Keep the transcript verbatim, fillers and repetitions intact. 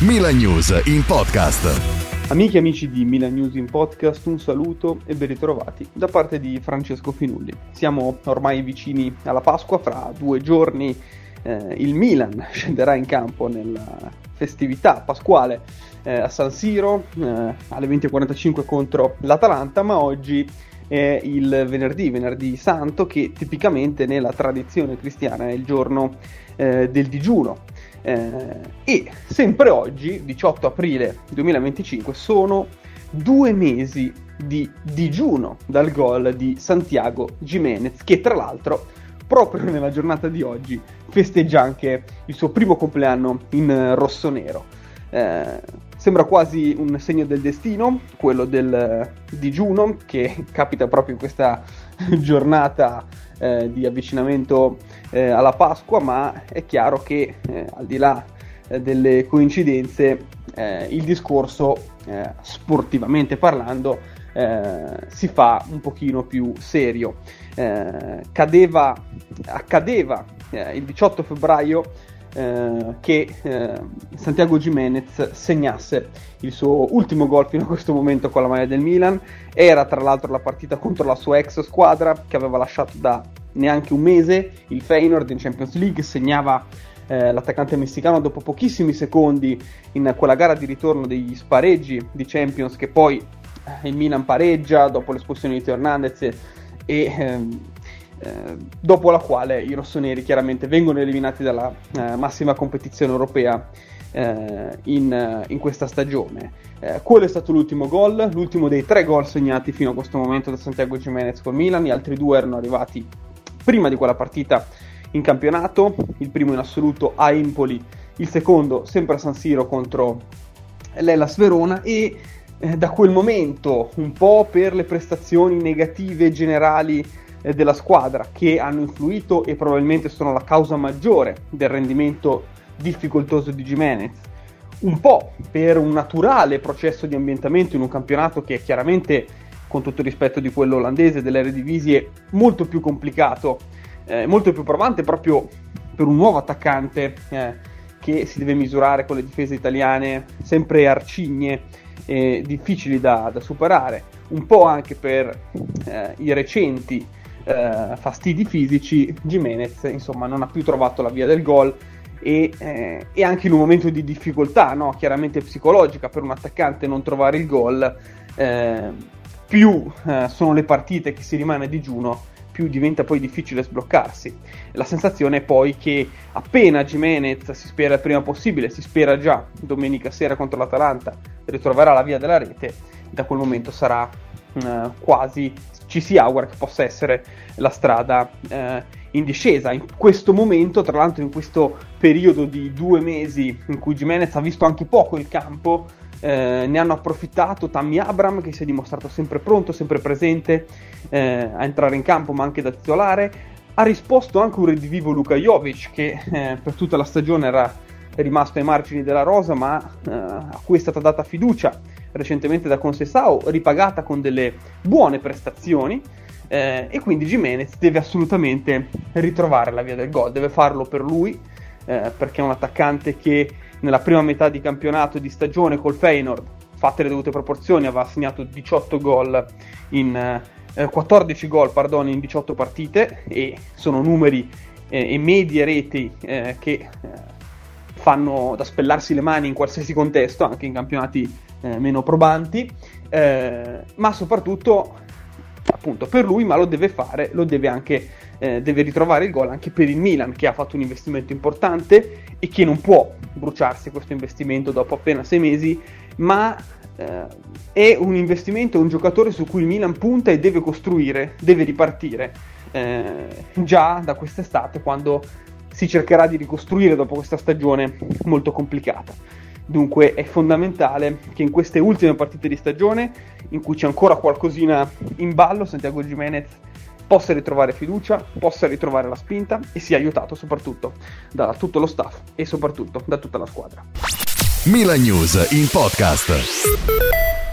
Milan News in podcast. Amiche e amici di Milan News in podcast, un saluto e ben ritrovati da parte di Francesco Finulli. Siamo ormai vicini alla Pasqua, fra due giorni eh, il Milan scenderà in campo nella festività pasquale eh, a San Siro eh, alle venti e quarantacinque contro l'Atalanta, ma oggi è il venerdì, venerdì santo, che tipicamente nella tradizione cristiana è il giorno eh, del digiuno. Eh, e sempre oggi, diciotto aprile duemilaventicinque, sono due mesi di digiuno dal gol di Santiago Giménez, che tra l'altro proprio nella giornata di oggi festeggia anche il suo primo compleanno in rossonero. Eh, sembra quasi un segno del destino, quello del digiuno, che capita proprio in questa giornata eh, di avvicinamento eh, alla Pasqua, ma è chiaro che eh, al di là eh, delle coincidenze eh, il discorso eh, sportivamente parlando eh, si fa un pochino più serio. Eh, cadeva, accadeva eh, il diciotto febbraio Eh, che eh, Santiago Giménez segnasse il suo ultimo gol fino a questo momento con la maglia del Milan. Era tra l'altro la partita contro la sua ex squadra, che aveva lasciato da neanche un mese il Feyenoord in Champions League. Segnava eh, l'attaccante messicano dopo pochissimi secondi in quella gara di ritorno degli spareggi di Champions, che poi eh, il Milan pareggia dopo l'espulsione di Teo Hernandez e ehm, Eh, dopo la quale i rossoneri chiaramente vengono eliminati dalla eh, massima competizione europea eh, in, eh, in questa stagione. Eh, quello è stato l'ultimo gol, l'ultimo dei tre gol segnati fino a questo momento da Santiago Giménez col Milan. Gli altri due erano arrivati prima di quella partita in campionato, il primo in assoluto a Empoli, il secondo sempre a San Siro contro l'Hellas Verona, e eh, da quel momento, un po' per le prestazioni negative generali della squadra, che hanno influito e probabilmente sono la causa maggiore del rendimento difficoltoso di Giménez, un po' per un naturale processo di ambientamento in un campionato che è chiaramente, con tutto il rispetto di quello olandese, dell'Eredivisie, molto più complicato, eh, molto più provante proprio per un nuovo attaccante eh, che si deve misurare con le difese italiane, sempre arcigne e difficili da, da superare, un po' anche per eh, i recenti Uh, fastidi fisici. Giménez insomma non ha più trovato la via del gol e, eh, e anche in un momento di difficoltà, no? Chiaramente psicologica, per un attaccante non trovare il gol, eh, più eh, sono le partite che si rimane a digiuno, più diventa poi difficile sbloccarsi. La sensazione è poi che appena Giménez, si spera il prima possibile, si spera già domenica sera contro l'Atalanta, ritroverà la via della rete, da quel momento sarà eh, quasi, ci si augura che possa essere la strada eh, in discesa. In questo momento, tra l'altro in questo periodo di due mesi in cui Giménez ha visto anche poco il campo, eh, ne hanno approfittato Tammy Abraham, che si è dimostrato sempre pronto, sempre presente eh, a entrare in campo, ma anche da titolare. Ha risposto anche un redivivo Luka Jovic, che eh, per tutta la stagione era rimasto ai margini della rosa, ma eh, a cui è stata data fiducia recentemente da Conceição, ripagata con delle buone prestazioni, eh, e quindi Giménez deve assolutamente ritrovare la via del gol, deve farlo per lui, eh, perché è un attaccante che nella prima metà di campionato di stagione col Feyenoord, fatte le dovute proporzioni, aveva segnato diciotto gol in eh, quattordici gol, pardon, in diciotto partite, e sono numeri eh, e medie reti eh, che eh, fanno da spellarsi le mani in qualsiasi contesto, anche in campionati eh, meno probanti, eh, ma soprattutto appunto per lui, ma lo deve fare, lo deve anche, eh, deve ritrovare il gol anche per il Milan, che ha fatto un investimento importante e che non può bruciarsi questo investimento dopo appena sei mesi, ma eh, è un investimento, un giocatore su cui il Milan punta e deve costruire, deve ripartire eh, già da quest'estate, quando si cercherà di ricostruire dopo questa stagione molto complicata. Dunque è fondamentale che in queste ultime partite di stagione, in cui c'è ancora qualcosina in ballo, Santiago Giménez possa ritrovare fiducia, possa ritrovare la spinta e sia aiutato soprattutto da tutto lo staff e soprattutto da tutta la squadra. Milan News in podcast.